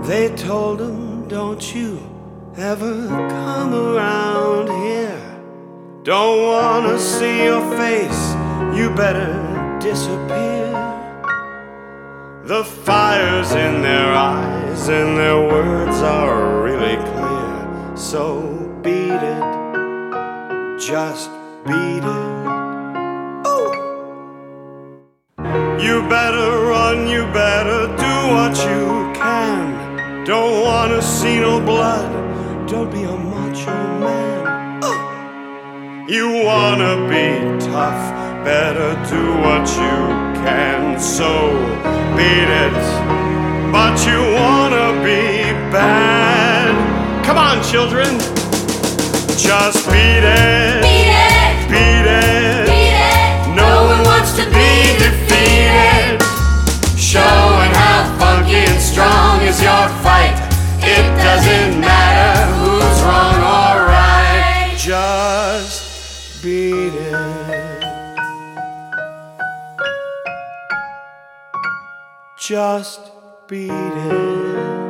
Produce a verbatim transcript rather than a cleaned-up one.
They told him, don't you ever come around here. Don't wanna see your face, you better disappear. The fire's in their eyes and their words are really clear. So beat it, just beat it. Ooh. You better run, you better do what you can. Don't wanna see no blood, don't be a macho man. Ooh. You wanna be tough, better do what you can. So beat it, but you wanna be bad. Come on, children, just beat it. Beat it. Beat it. Beat it. No one wants to be defeated. Showing how funky and strong is your fight. It doesn't matter who's wrong or right. Just beat it. Just beat it.